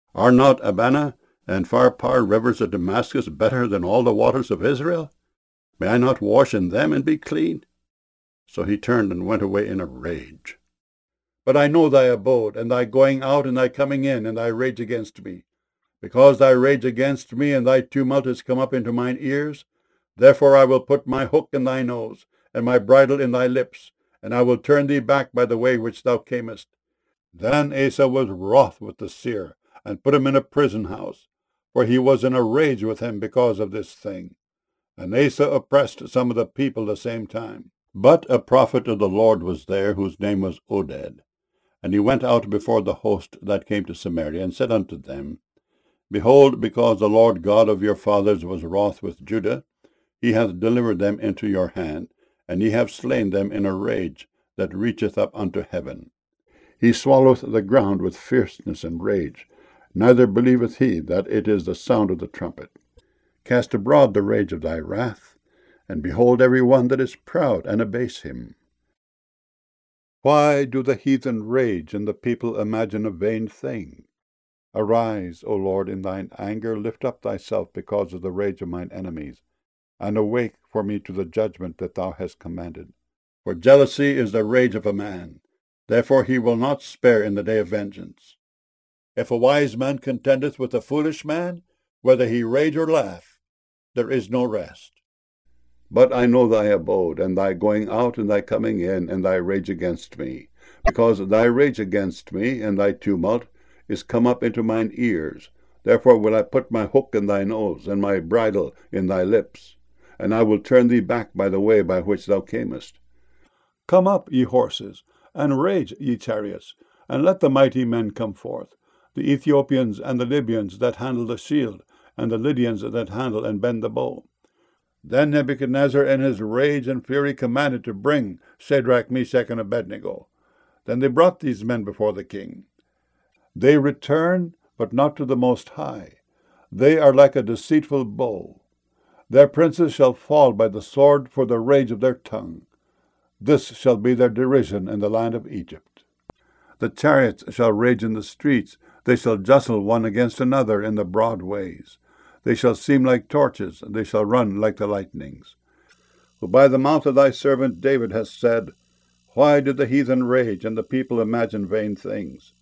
Are not Abana and Pharpar rivers of Damascus better than all the waters of Israel? May I not wash in them and be clean? So he turned and went away in a rage. But I know thy abode, and thy going out and thy coming in, and thy rage against me. Because thy rage against me and thy tumult is come up into mine ears, therefore I will put my hook in thy nose, and my bridle in thy lips, and I will turn thee back by the way which thou camest. Then Asa was wroth with the seer, and put him in a prison house, for he was in a rage with him because of this thing. And Asa oppressed some of the people the same time. But a prophet of the Lord was there, whose name was Oded. And he went out before the host that came to Samaria, and said unto them, Behold, because the Lord God of your fathers was wroth with Judah, he hath delivered them into your hand, and ye have slain them in a rage that reacheth up unto heaven. He swalloweth the ground with fierceness and rage, neither believeth he that it is the sound of the trumpet. Cast abroad the rage of thy wrath, and behold every one that is proud, and abase him. Why do the heathen rage, and the people imagine a vain thing? Arise, O Lord, in thine anger, lift up thyself because of the rage of mine enemies, and awake for me to the judgment that thou hast commanded. For jealousy is the rage of a man, therefore he will not spare in the day of vengeance. If a wise man contendeth with a foolish man, whether he rage or laugh, there is no rest. But I know thy abode, and thy going out and thy coming in, and thy rage against me, because thy rage against me and thy tumult is come up into mine ears. Therefore will I put my hook in thy nose, and my bridle in thy lips, and I will turn thee back by the way by which thou camest. Come up, ye horses, and rage, ye chariots, and let the mighty men come forth, the Ethiopians and the Libyans that handle the shield, and the Lydians that handle and bend the bow. Then Nebuchadnezzar in his rage and fury commanded to bring Shadrach, Meshach, and Abednego. Then they brought these men before the king. They return, but not to the Most High. They are like a deceitful bow. Their princes shall fall by the sword for the rage of their tongue. This shall be their derision in the land of Egypt. The chariots shall rage in the streets. They shall jostle one against another in the broad ways. They shall seem like torches, and they shall run like the lightnings. Who by the mouth of thy servant David hast said, Why do the heathen rage, and the people imagine vain things?